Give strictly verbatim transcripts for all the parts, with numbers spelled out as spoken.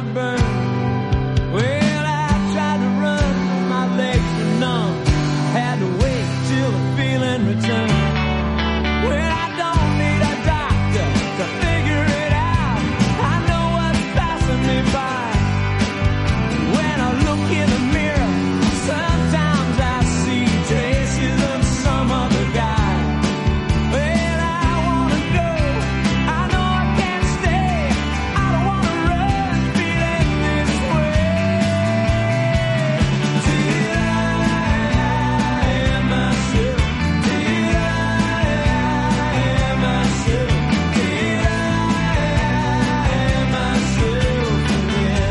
burn. Well, I tried to run, my legs were numb. Had to wait till the feeling returned. Well, I don't need a doctor to figure it out. I know what's passing me by. When I look in the mirror, sometimes I see traces of some other guy. Well, I wanna go, I know I can't stay. I don't wanna run, feeling this way. Till I am myself, till I am myself, till I am myself again.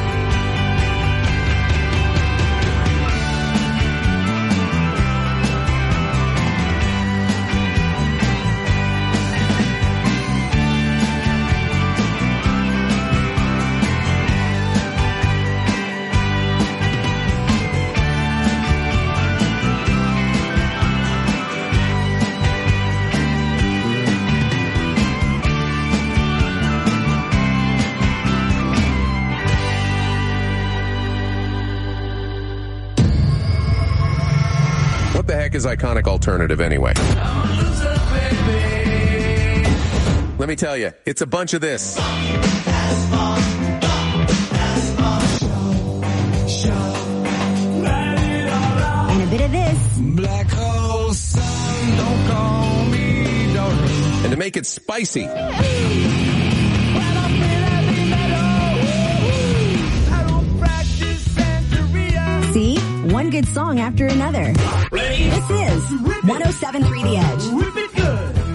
What the heck is Iconic Alternative anyway? Let me tell you, it's a bunch of this. And a bit of this. Black hole sun, don't call me darling. And to make it spicy, See? One good song after another. This is one oh seven point three The Edge.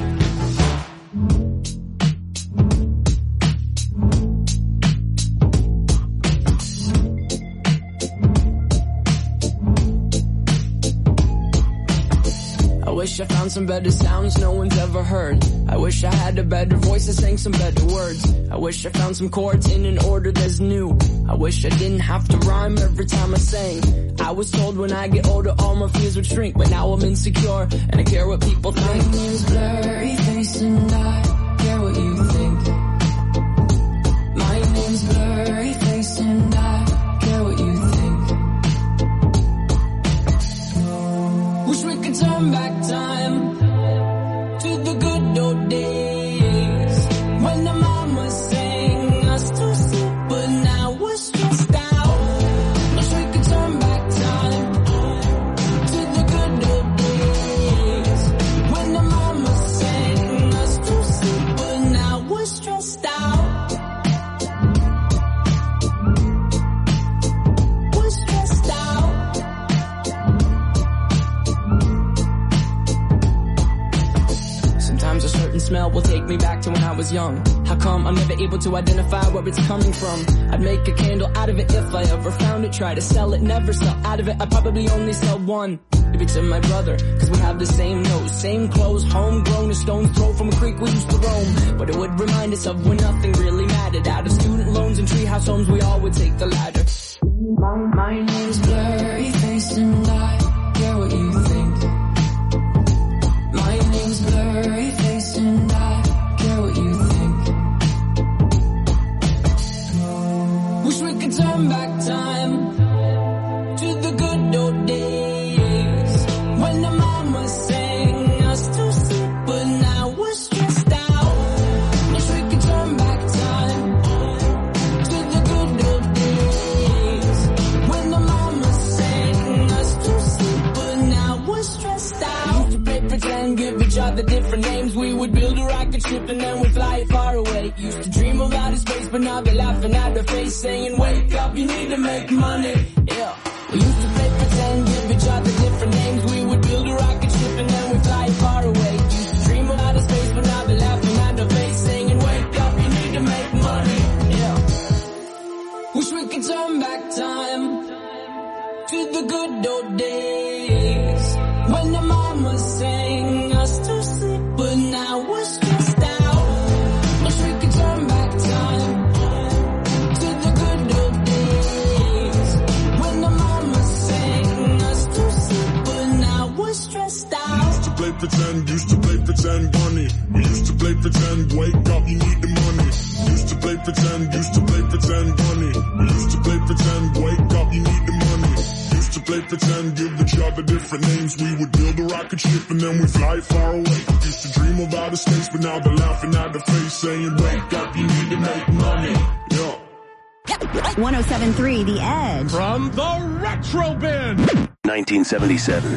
I wish I found some better sounds no one's ever heard. I wish I had a better voice that sang some better words. I wish I found some chords in an order that's new. I wish I didn't have to rhyme every time I sang. I was told when I get older all my fears would shrink, but now I'm insecure and I care what people think. My name's Blurry Face and I care what you think. My name's Blurry Face and I care what you think. Wish we could turn back time to the good old days when the mama sang us to sleep, but now we're stressed out. Wish we could turn back time to the good old days when the mama sang us to sleep, but now we're stressed out. We're stressed out. Sometimes a certain smell will take me back to when I was young. How come I'm never able to identify where it's coming from? I'd make a candle out of it if I ever found it. Try to sell it, never sell out of it. I probably only sell one. Maybe to my brother, cause we have the same nose, same clothes, homegrown, a stone's throw from a creek we used to roam. But it would remind us of when nothing really mattered. Out of student loans and treehouse homes, we all would take the ladder. My, my name's Blurry Face and I care what you think. My name's Blurry Face and I care what you think. Wish we could turn back time to the good old days when the mama sang us to sleep, but now we're stressed out. Wish we could turn back time to the good old days when the mama sang us to sleep, but now we're stressed out. Used to play pretend, give each other different names. We would build a rocket ship and then we'd fly it far away. Used to dream of outer space, but now they're laughing at the face, saying, wake up, you need to make money. Yeah. We used to play pretend, give each other different names. We would build a rocket ship and then we'd fly it far away. Used to dream of outer space, but now they're laughing at the face, saying, wake up, you need to make money. Yeah. Wish we could turn back time to the good old days when the mama sang us to sleep, but now we're stressed out. Wish we could turn back time to the good old days when the mama sang us to sleep, but now we're stressed out. Used to play pretend, used to play pretend, bunny. We used to play pretend, wake up, you need the money. Used to play pretend, used to play pretend, bunny. money. We used to play pretend, wake up, you need the money. Used to play pretend, give each other different names. We would build a rocket ship and then we fly far away. Used to dream of outer space, but now they're laughing at the face, saying, wake up, you need to make money. Yeah. one oh seven point three The Edge. From the Retro Bin. nineteen seventy-seven.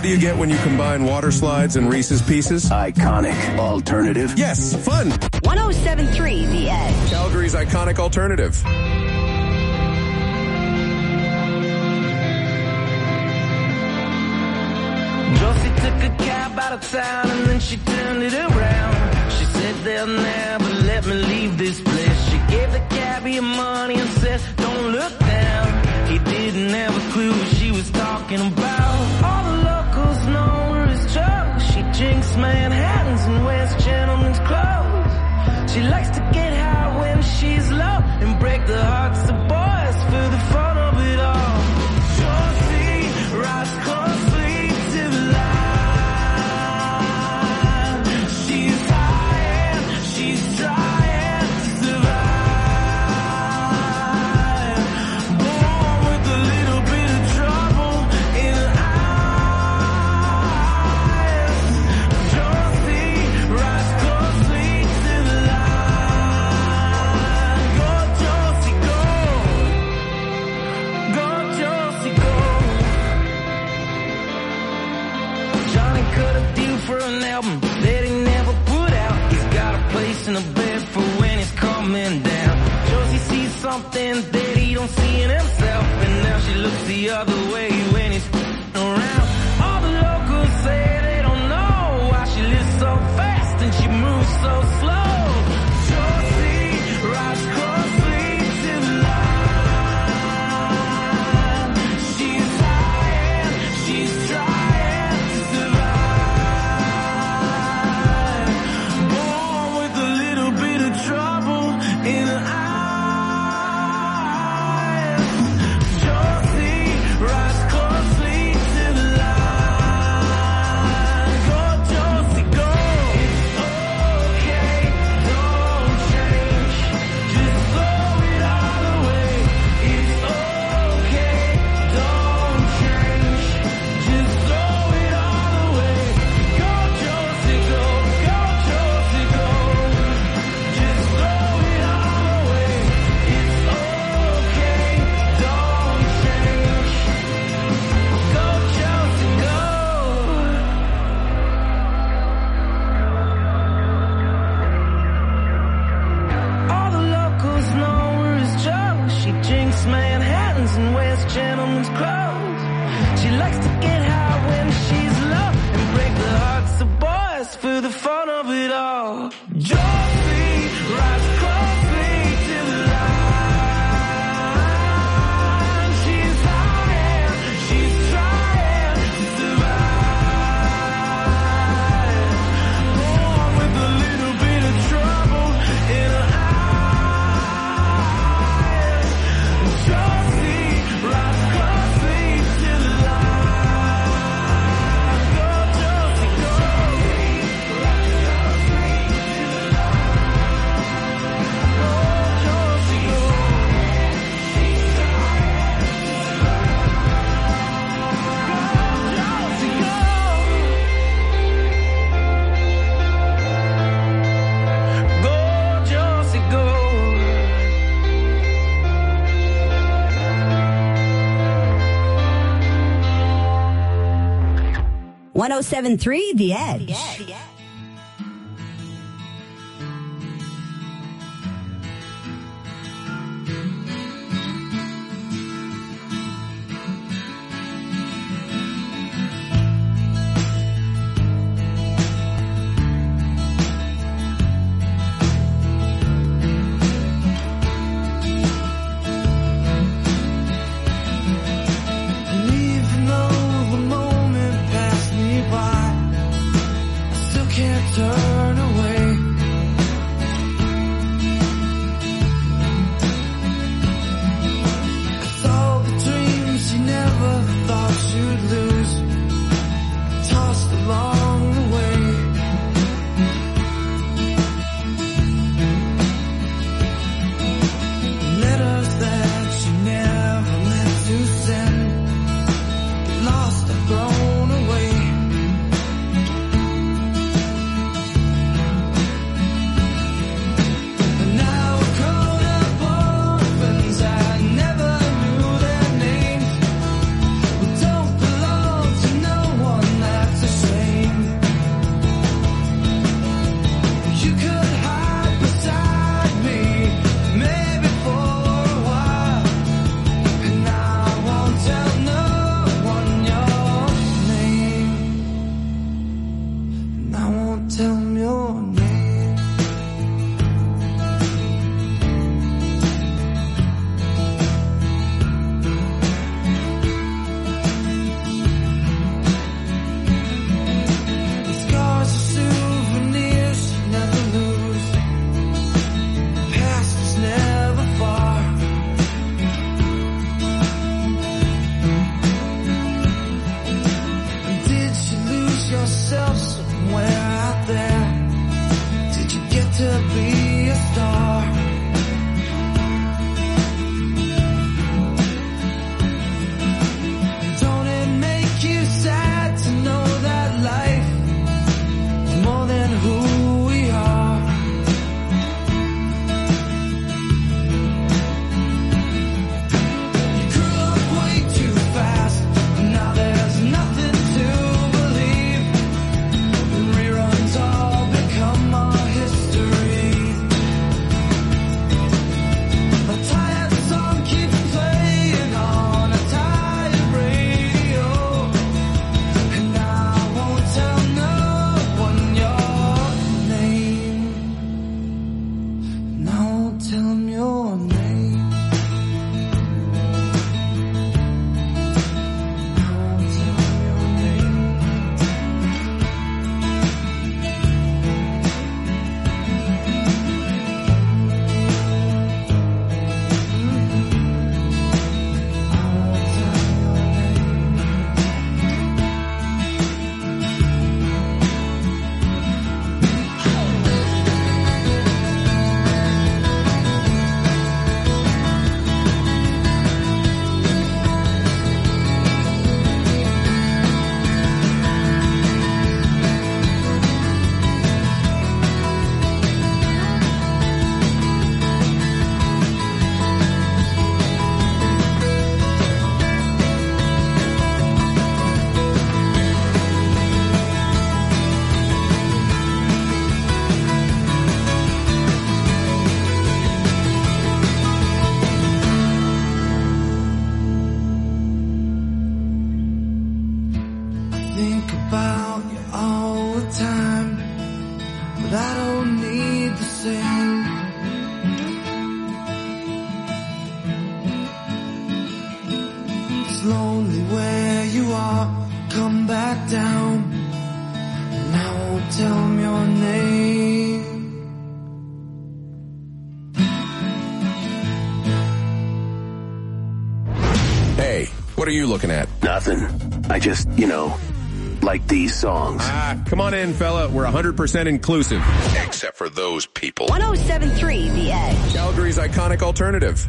What do you get when you combine water slides and Reese's Pieces? Iconic alternative. Yes, fun. one oh seven three The Edge. Calgary's iconic alternative. Josie took a cab out of town and then she turned it around. She said they'll never let me leave this place. She gave the cabbie money and said, don't look down. He didn't have a clue what she was talking about. All the locals know her as trouble. She drinks Manhattans and wears gentlemen's clothes. She likes to get high when she's low and break the hearts of boys for the fun of it all. Josie rides closely to the line. She's high and she's trying to survive. Born with a little bit of trouble in her eyes. Josie rides closely to the line. Go Josie, go. Go Josie, go. Johnny cut a deal for an album that he never put out. He's got a place in the bed for when he's coming down. Josie sees something that he don't see in himself, and now she looks the other way when he's around. All the locals say they don't know why she lives so fast and she moves so slow. Josie rides closely to the line. She's high and she's trying to survive. Born with a little bit of trouble in her eyes. Josie rides closely to the line. Go Josie, go. It's okay, don't change. Just throw it all away. It's okay, don't change. Just throw it all away. Go Josie, go. Go Josie, go. Just throw it all away. It's okay, don't change. Go Josie, go. All the locals know her as trouble. She drinks Manhattans and wears gentlemen's clothes. She likes to get high when she's low and break the hearts of boys for the fun of it all. Josie rides closely to the line. She's high and she's trying to survive. Born with a little bit of trouble in her eyes. Josie rides closely to the line. Go Josie, go. one oh seven three The Edge. Even though the moment passed me by, I still it's lonely where you are, come back down, and I won't tell them your name. Hey, what are you looking at? Nothing. I just, you know, like these songs. Ah, come on in, fella. We're one hundred percent inclusive. Except for those people. one oh seven point three The Edge. Calgary's iconic alternative.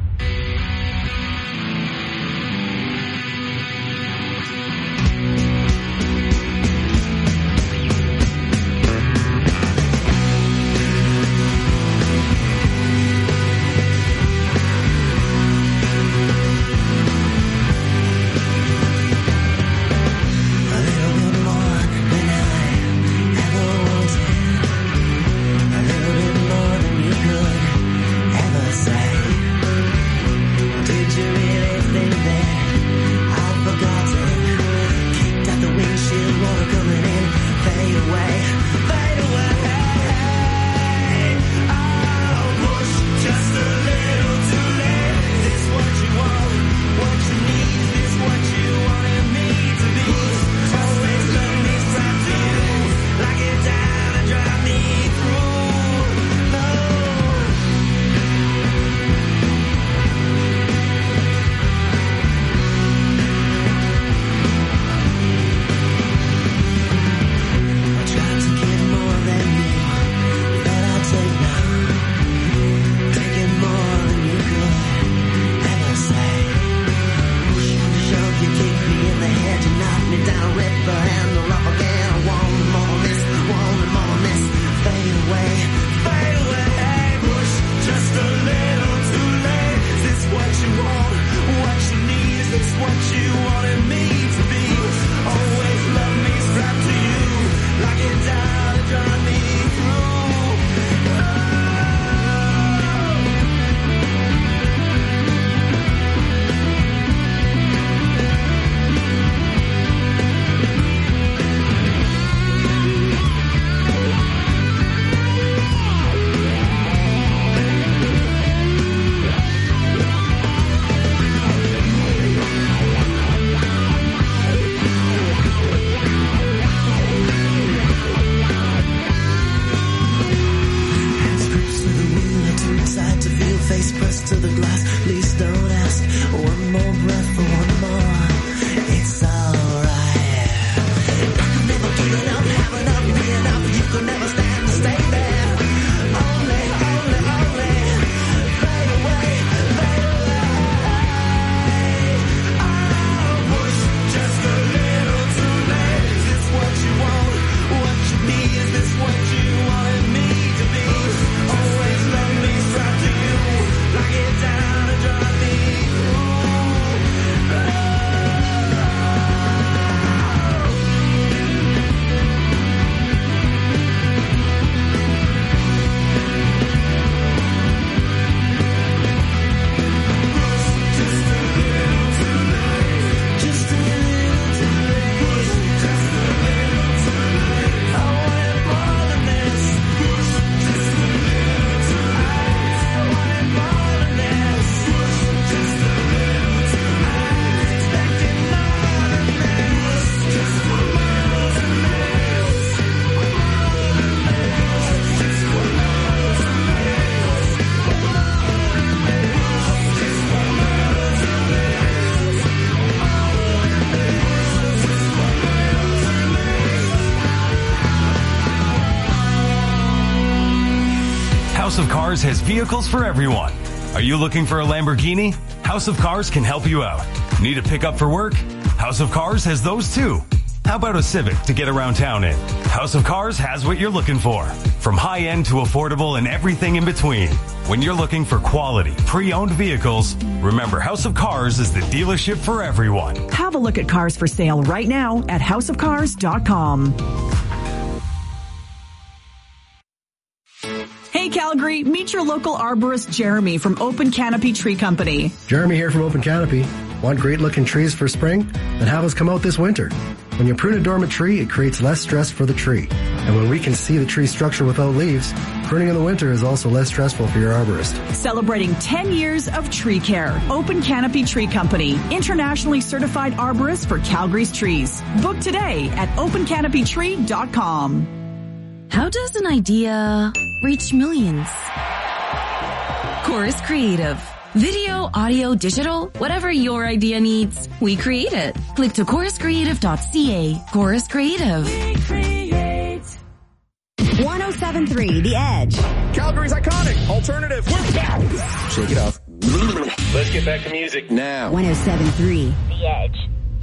House of Cars has vehicles for everyone. Are you looking for a Lamborghini? House of Cars can help you out. Need a pickup for work? House of Cars has those too. How about a Civic to get around town in? House of Cars has what you're looking for. From high-end to affordable and everything in between. When you're looking for quality, pre-owned vehicles, remember House of Cars is the dealership for everyone. Have a look at cars for sale right now at house of cars dot com. Hey Calgary, meet your local arborist Jeremy from Open Canopy Tree Company. Jeremy here from Open Canopy. Want great looking trees for spring? Then have us come out this winter. When you prune a dormant tree, it creates less stress for the tree. And when we can see the tree structure without leaves, pruning in the winter is also less stressful for your arborist. Celebrating ten years of tree care. Open Canopy Tree Company, internationally certified arborist for Calgary's trees. Book today at open canopy tree dot com. How does an idea reach millions? Chorus Creative. Video, audio, digital, whatever your idea needs, we create it. Click to chorus creative dot c a. Chorus Creative. one oh seven point three The Edge. Calgary's iconic alternative. We're back. Shake it off. Let's get back to music now. one oh seven point three The Edge.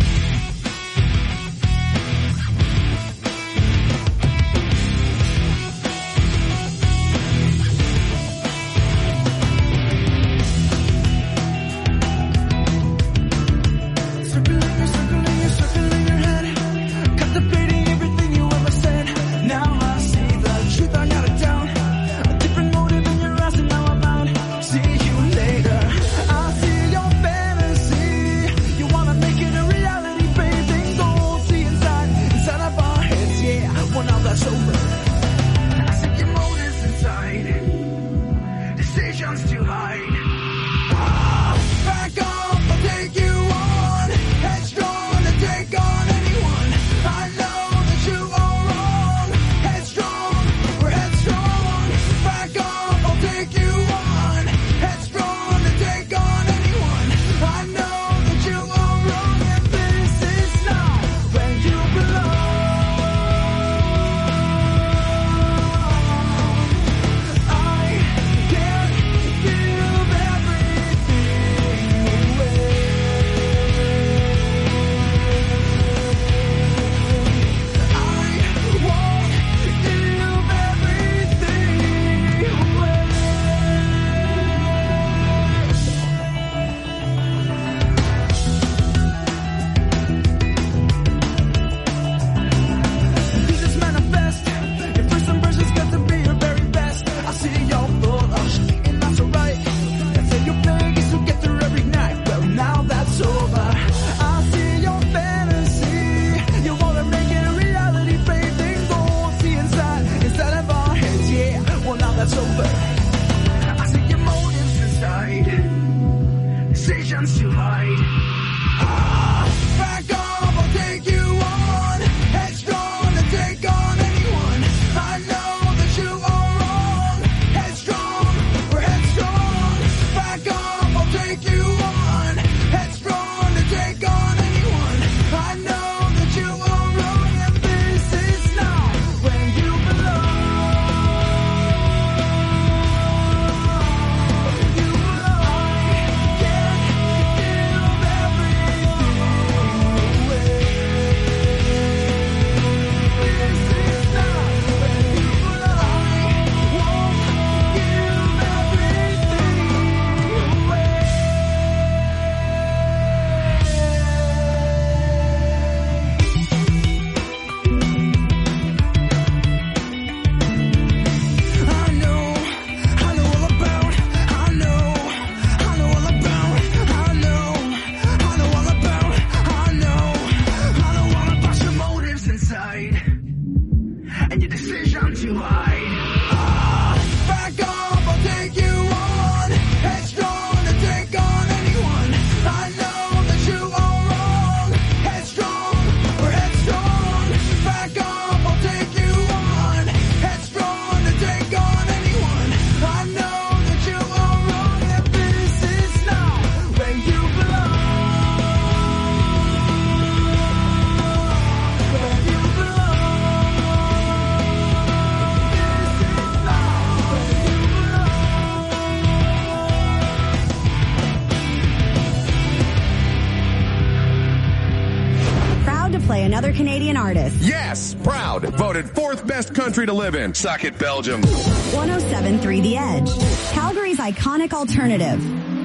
Another Canadian artist. Yes, proud. Voted fourth best country to live in. Suck it, Belgium. one oh seven point three The Edge. Calgary's iconic alternative.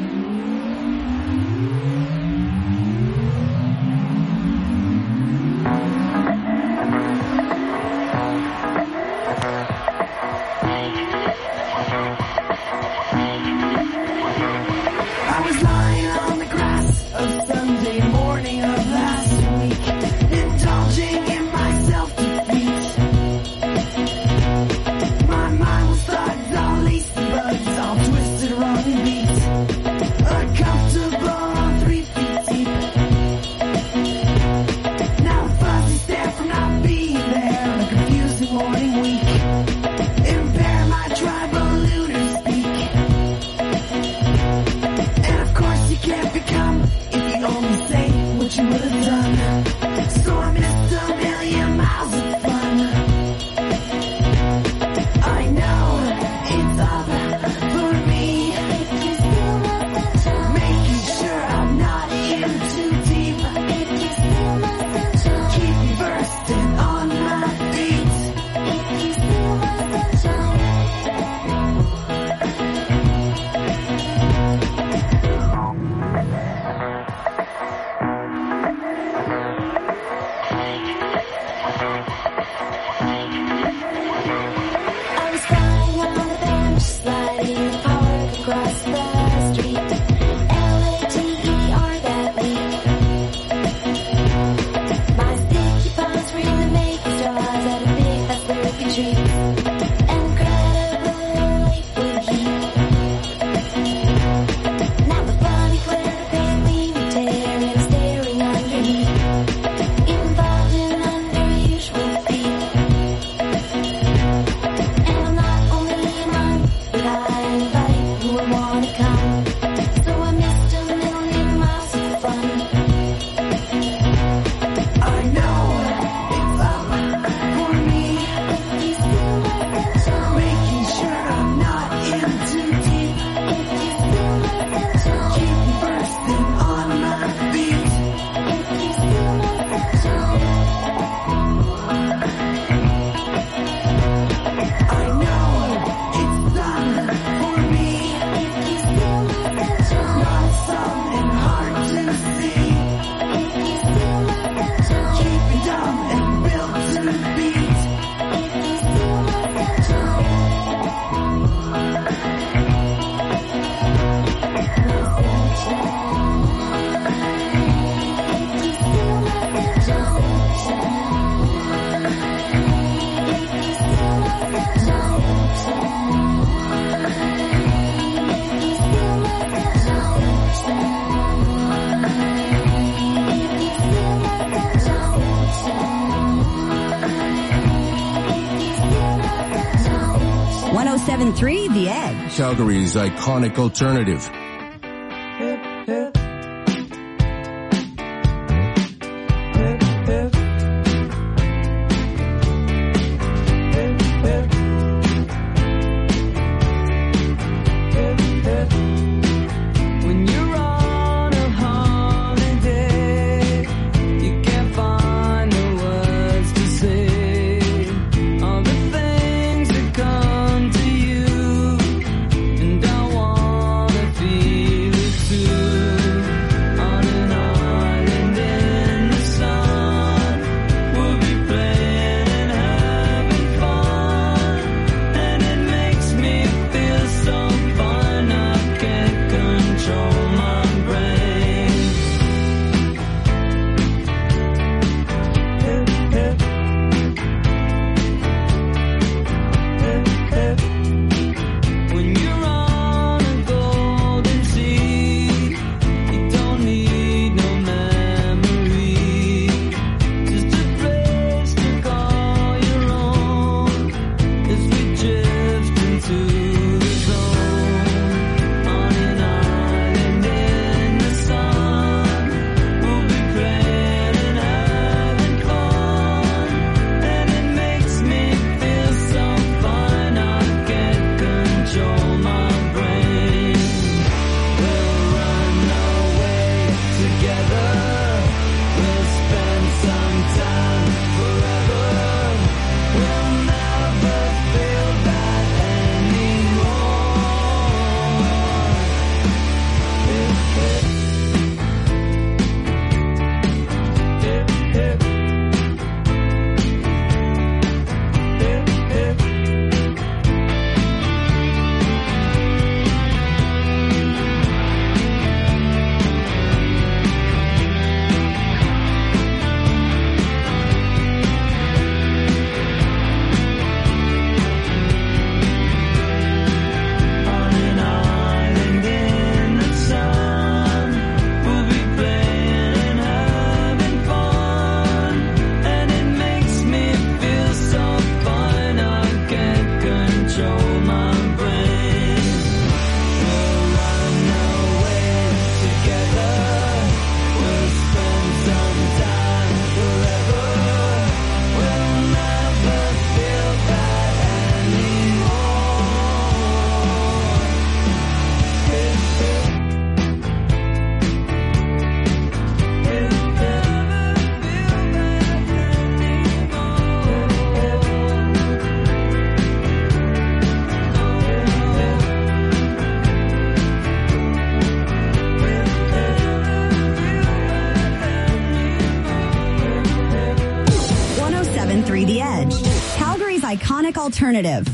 I was lying on the grass a Sunday morning of last week, indulging seven point three The Edge. Calgary's iconic alternative. The Edge, Calgary's iconic alternative.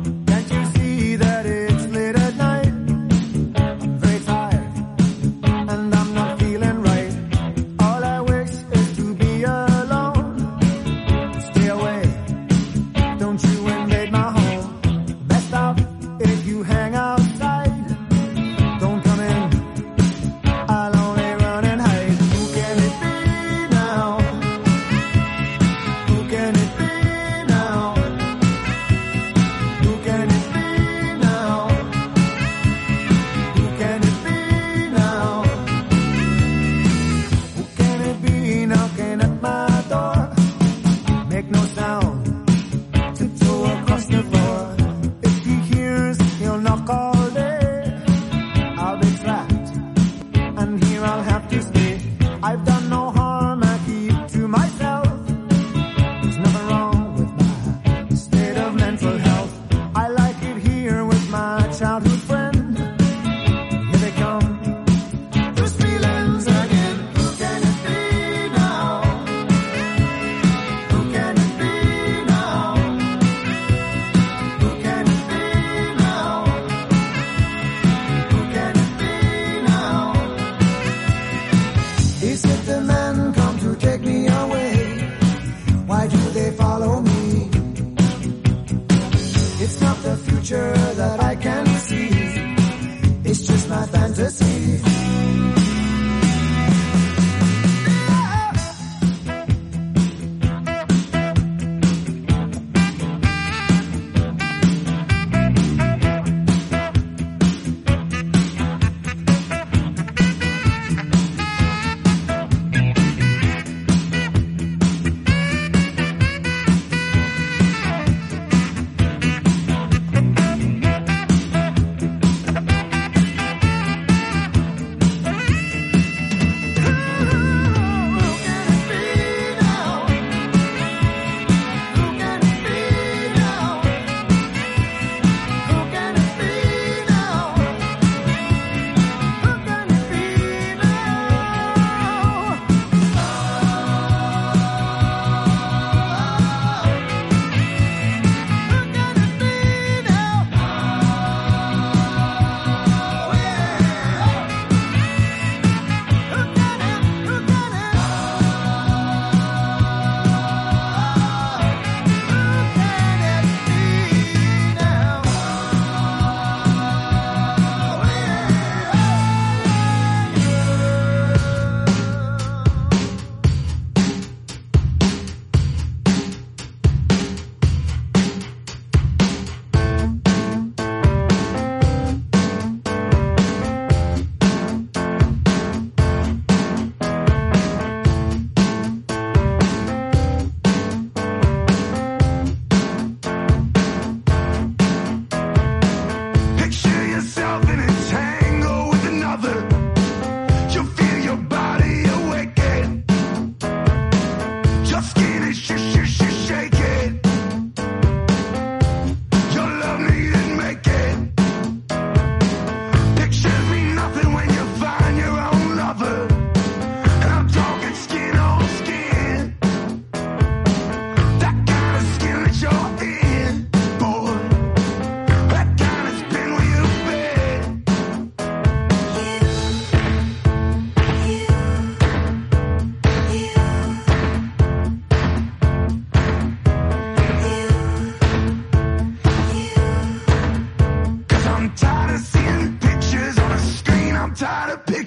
Tired.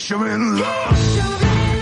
picturing love.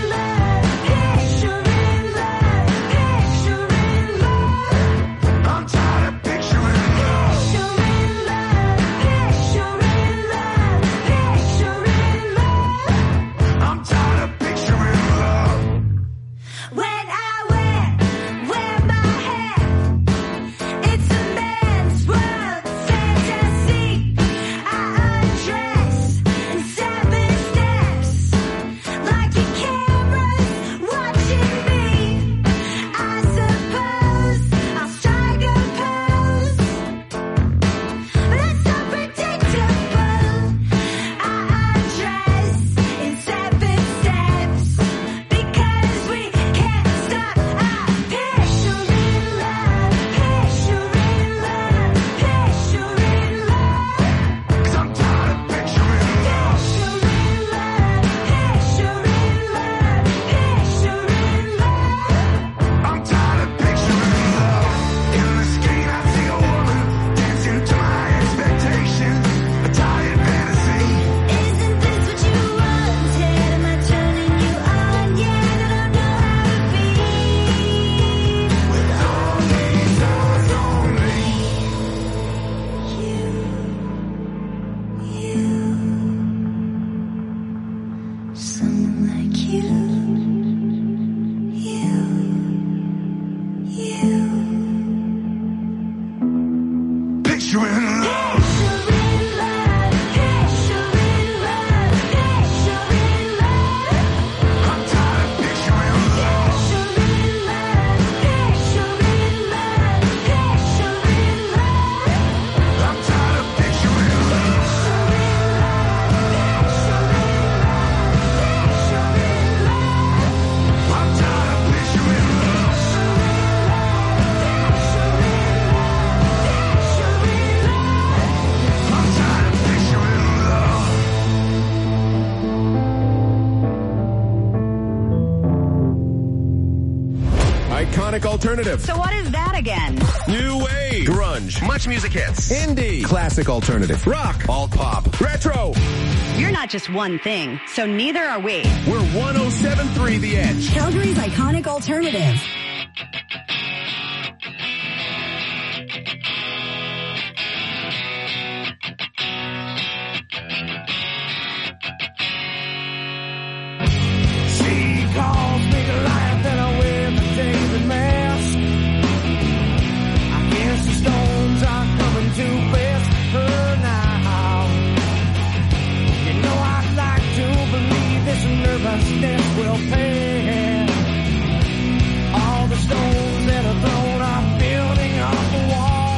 Alternative. So what is that again? New wave. Grunge. Much music hits. Indie. Classic alternative. Rock. Alt pop. Retro. You're not just one thing, so neither are we. We're one oh seven point three The Edge. Calgary's iconic alternative. She calls me to life and I wear the David mask. I guess the stones are coming to best her now. You know I'd like to believe this nervousness will pass. All the stones that are thrown are building up a wall.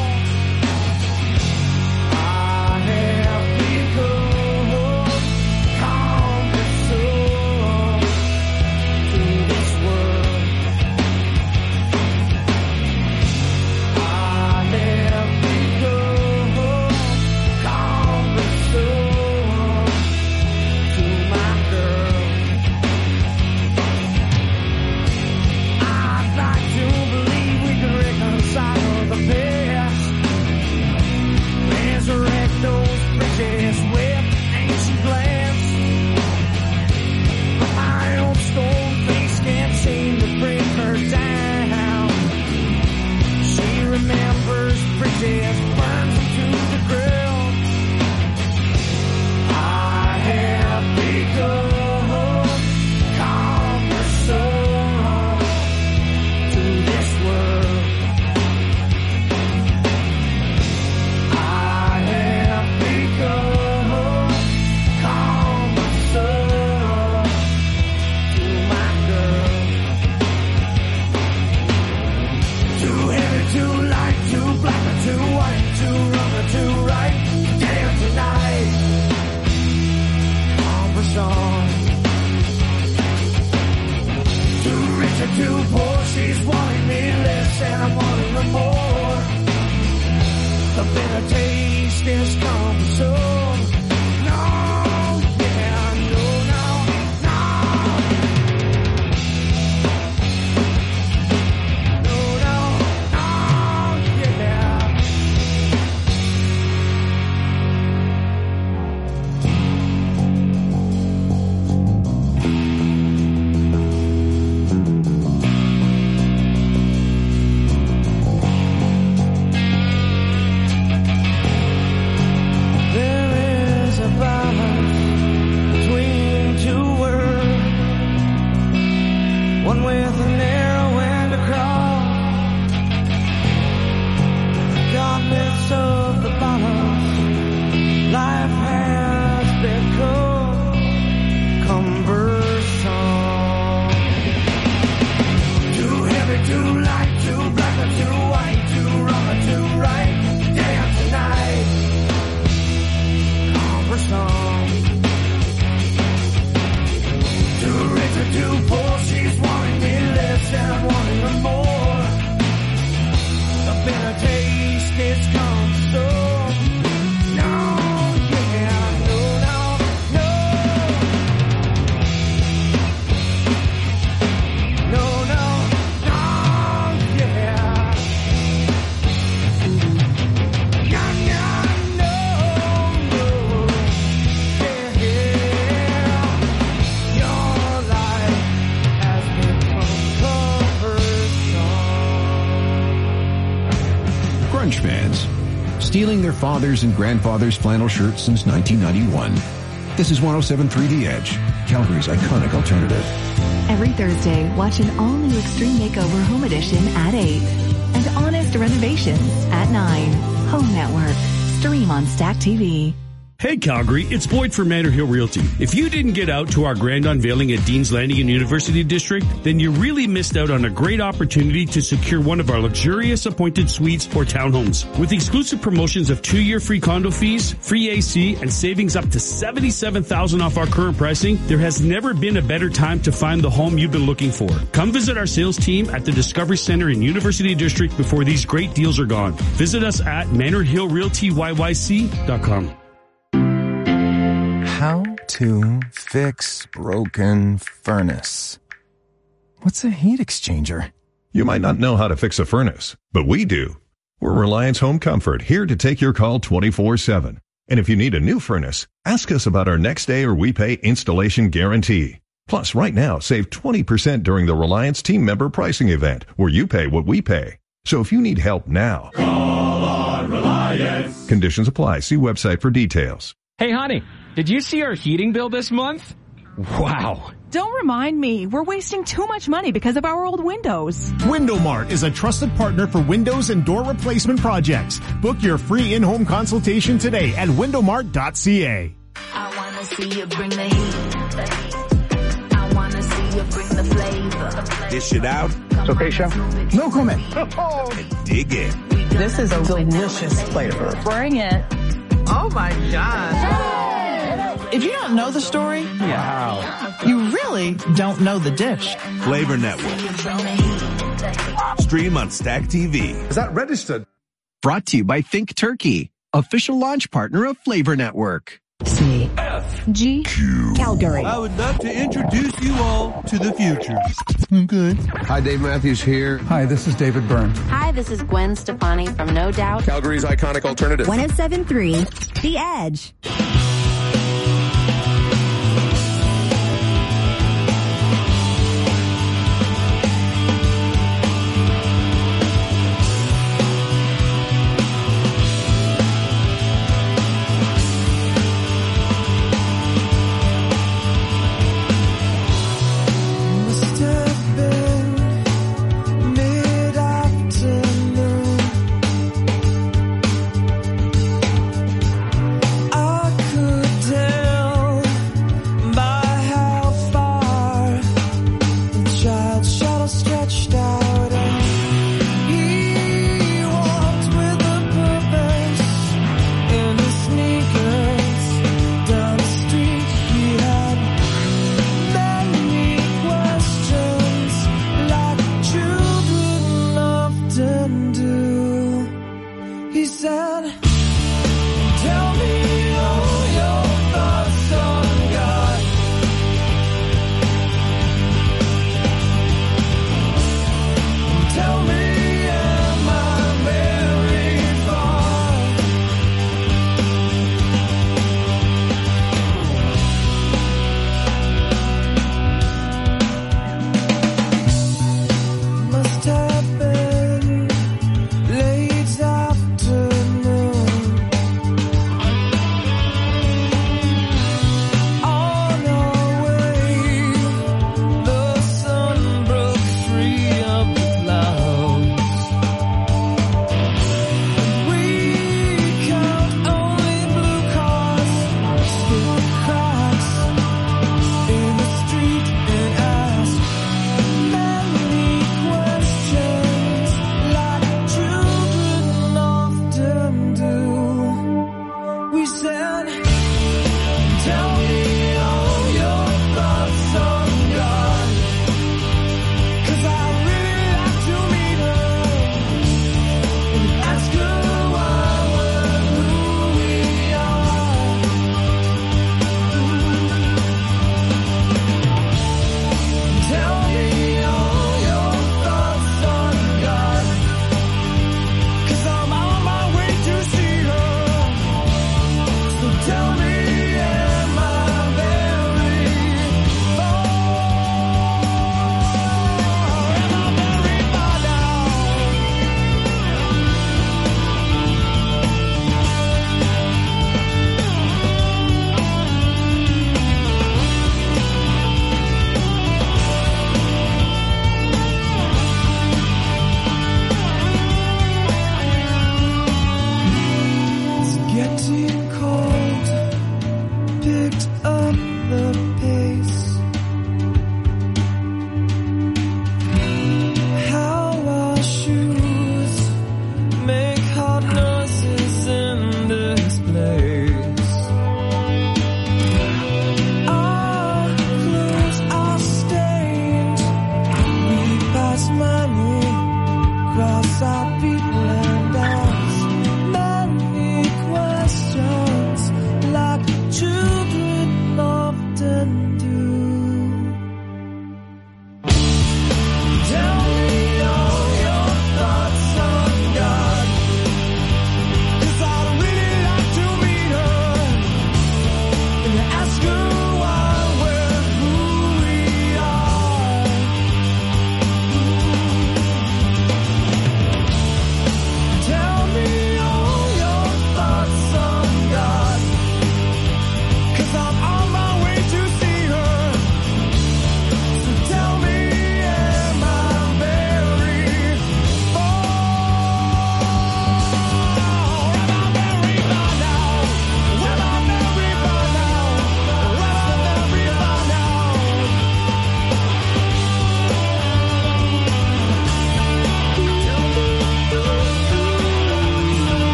I have become calm and soul to this world. I have become calm and soul to my girl. I'd like to believe we could reconcile the past, resurrect those bridges with ancient plans. But my own stone face can't seem to bring her down. She remembers bridges, burns them to the ground. I have become calm and soul to this world. I have become calm and soul to my girl. Too heavy, too light, too black or too white, too wrong or too right. Damn tonight, conversation. Too rich or too poor, she's wanting me less and I'm wanting her more. The bitter taste is cumbersome. No, yeah, no, no, no. No, no, no, yeah. surface of the bottle, life has become cumbersome. Too heavy, too light, too black or too white, too wrong or too right, day after night, cumbersome. Too rich or too poor, she's wanting me less and I'm wanting her more. The bitter taste is come so. No, yeah, no, no, no. No, no, no, yeah. Yeah, yeah, no, no. Yeah, yeah. Your life has become cumbersome. Grunge fans, stealing their fathers' and grandfathers' flannel shirts since nineteen ninety-one. This is one oh seven point three The Edge, Calgary's iconic alternative. Every Thursday, watch an all-new Extreme Makeover Home Edition at eight. And Honest Renovations at nine. Home Network. Stream on Stack T V. Hey Calgary, it's Boyd from Manor Hill Realty. If you didn't get out to our grand unveiling at Dean's Landing in University District, then you really missed out on a great opportunity to secure one of our luxurious appointed suites or townhomes. With exclusive promotions of two-year free condo fees, free A C, and savings up to seventy-seven thousand dollars off our current pricing, there has never been a better time to find the home you've been looking for. Come visit our sales team at the Discovery Center in University District before these great deals are gone. Visit us at manor hill realty y y c dot com. How to fix broken furnace. What's a heat exchanger? You might not know how to fix a furnace, but we do. We're Reliance Home Comfort, here to take your call twenty-four seven. And if you need a new furnace, ask us about our next day or we pay installation guarantee. Plus, right now, save twenty percent during the Reliance team member pricing event, where you pay what we pay. So if you need help now, call on Reliance. Conditions apply. See website for details. Hey, honey, did you see our heating bill this month? Wow. Don't remind me. We're wasting too much money because of our old windows. WindowMart is a trusted partner for windows and door replacement projects. Book your free in-home consultation today at window mart dot c a. I wanna see you bring the heat. I wanna see you bring the flavor. Dish it out. It's okay, chef? No comment. And dig in. This is a delicious flavor. Bring it. Oh my God. If you don't know the story, Wow. you really don't know the dish. Flavor Network. Stream on Stack T V. Is that registered? Brought to you by Think Turkey, official launch partner of Flavor Network. C. F. G. Q. Calgary. I would love to introduce you all to the future. Good. Hi, Dave Matthews here. Hi, this is David Byrne. Hi, this is Gwen Stefani from No Doubt. Calgary's iconic alternative. one oh seven point three The Edge. I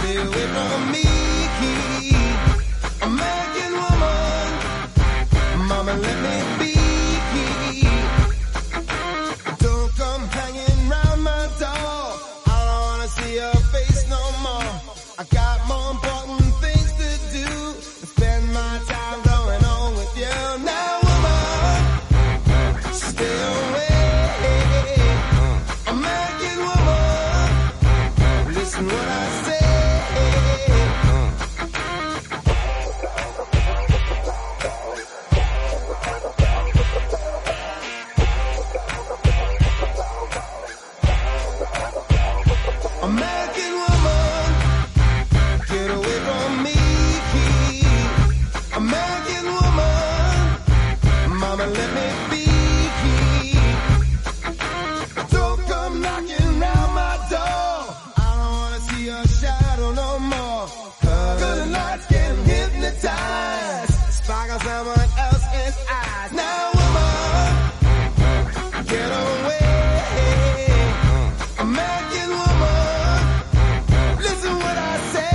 Stay away from me. American woman, mama, let me be. Don't come hanging round my door. I don't wanna see your face no more. I got more important things to do than spend my time going on with you. Now, woman, stay away. American woman, listen what I say. American woman, get away from me. American woman, mama, let me be. Don't come knocking round my door. I don't wanna see your shadow no more. Good lights can hypnotize, sparkle someone else's eyes. Now, woman, get away. American woman, listen what I say.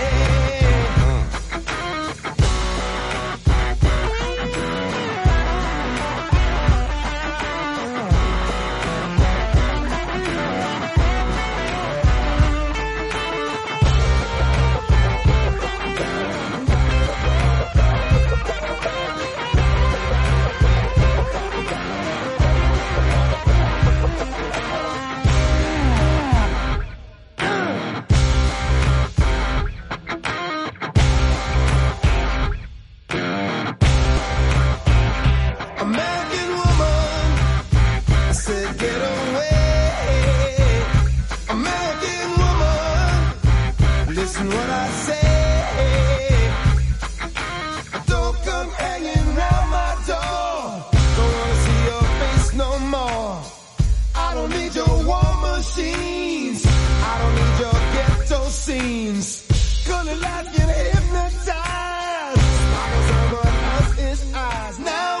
American woman, I said get away. American woman, listen what I say. Don't come hanging round my door. Don't wanna see your face no more. I don't need your war machines. I don't need your ghetto scenes. Gonna lights get hypnotized. Sparkle someone else's eyes. Now,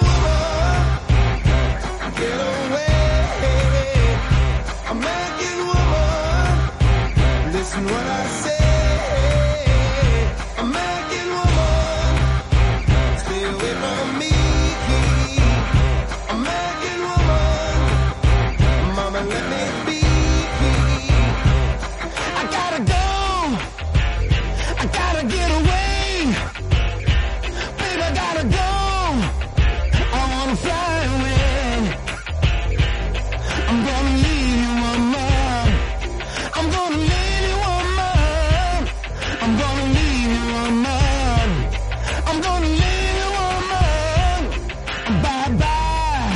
get away, American woman, listen what I say. American woman, stay away from me. American woman, mama, let me be. I gotta go, I gotta get away. Baby, I gotta go, I wanna fly away. I'm gonna leave you, woman. I'm gonna leave you, woman. I'm gonna leave you, woman. I'm gonna leave you, woman. Bye bye.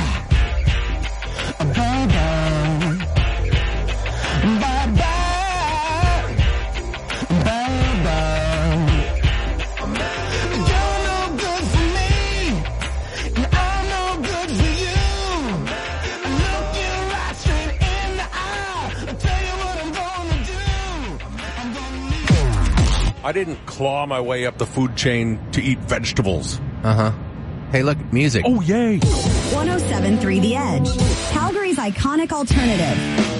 Bye bye. Bye bye. Bye bye. You're no good for me, and I'm no good for you. Look you right straight in the eye. I'll tell you what I'm gonna do. I'm gonna leave. I didn't claw my way up the food chain to eat vegetables. Uh-huh. Hey, look, music. Oh, yay. one oh seven point three The Edge, Calgary's iconic alternative.